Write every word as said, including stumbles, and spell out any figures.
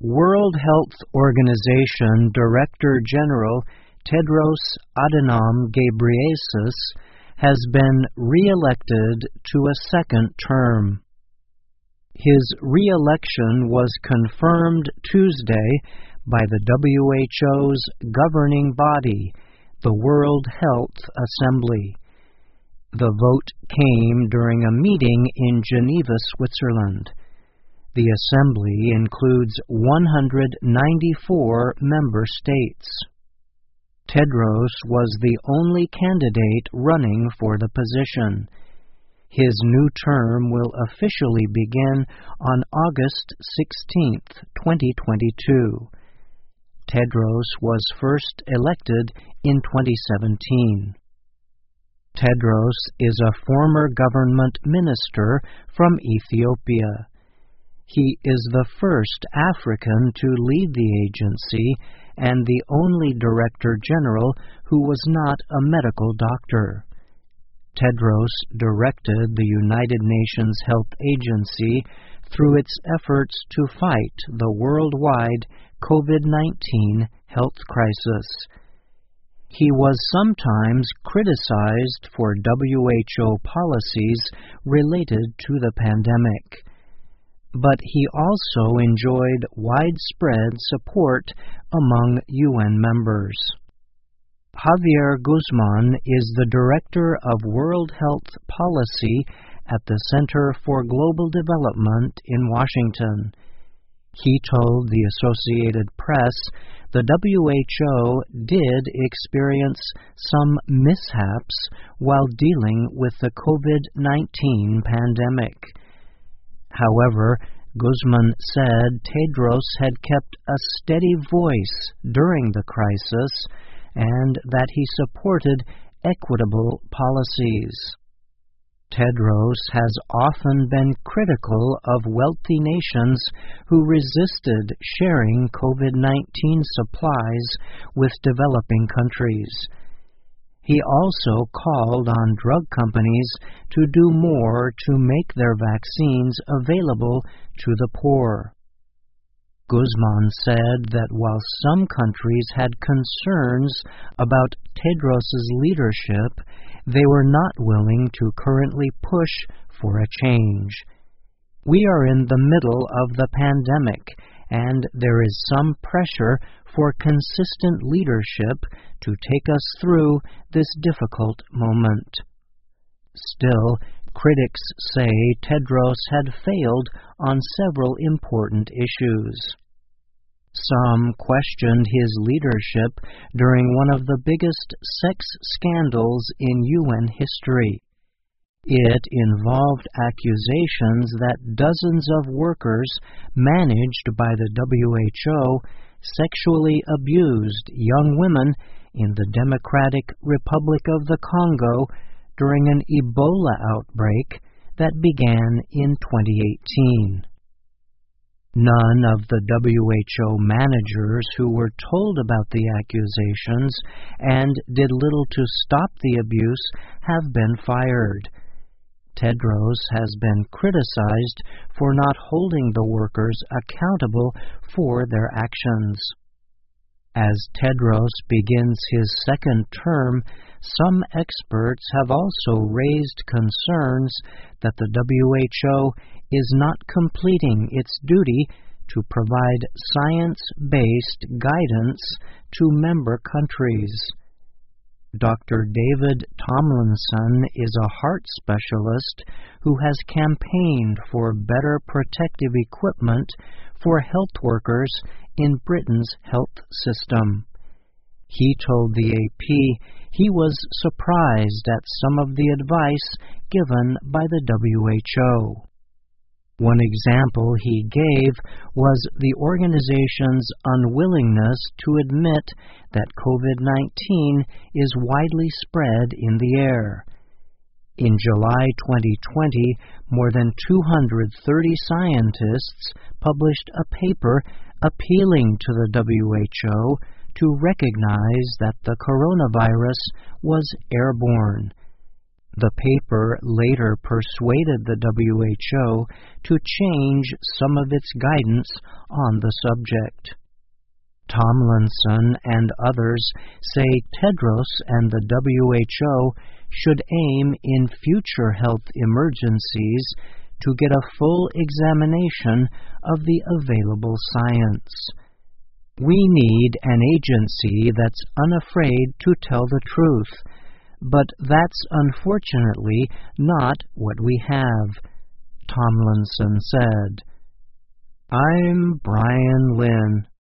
World Health Organization Director General Tedros Adhanom Ghebreyesus has been re-elected to a second term. His re-election was confirmed Tuesday by the W H O's governing body, the World Health Assembly. The vote came during a meeting in Geneva, Switzerland. The Assembly includes one hundred ninety-four member states. Tedros was the only candidate running for the position. His new term will officially begin on August sixteenth, twenty twenty-two. Tedros was first elected in twenty seventeen. Tedros is a former government minister from Ethiopia. He is the first African to lead the agency and the only Director General who was not a medical doctor. Tedros directed the United Nations Health Agency through its efforts to fight the worldwide COVID nineteen health crisis. He was sometimes criticized for W H O policies related to the pandemic, but he also enjoyed widespread support among U N members. Javier Guzman is the Director of World Health Policy at the Center for Global Development in Washington. He told the Associated Press the W H O did experience some mishaps while dealing with the COVID nineteen pandemic. However, Guzman said Tedros had kept a steady voice during the crisis and that he supported equitable policies. Tedros has often been critical of wealthy nations who resisted sharing COVID nineteen supplies with developing countries. He also called on drug companies to do more to make their vaccines available to the poor. Guzman said that while some countries had concerns about Tedros's leadership, they were not willing to currently push for a change. We are in the middle of the pandemic, and there is some pressure for consistent leadership to take us through this difficult moment. Still, critics say Tedros had failed on several important issues. Some questioned his leadership during one of the biggest sex scandals in U N history. It involved accusations that dozens of workers managed by the W H O sexually abused young women in the Democratic Republic of the Congo during an Ebola outbreak that began in twenty eighteen. None of the W H O managers who were told about the accusations and did little to stop the abuse have been fired. Tedros has been criticized for not holding the workers accountable for their actions. As Tedros begins his second term, some experts have also raised concerns that the W H O is not completing its duty to provide science-based guidance to member countries. Doctor David Tomlinson is a heart specialist who has campaigned for better protective equipment for health workers in Britain's health system. He told the A P he was surprised at some of the advice given by the W H O. One example he gave was the organization's unwillingness to admit that COVID nineteen is widely spread in the air. In July twenty twenty, more than two hundred thirty scientists published a paper appealing to the W H O to recognize that the coronavirus was airborne. The paper later persuaded the W H O to change some of its guidance on the subject. Tomlinson and others say Tedros and the W H O should aim in future health emergencies to get a full examination of the available science. We need an agency that's unafraid to tell the truth, but that's unfortunately not what we have, Tomlinson said. I'm Brian Lynn.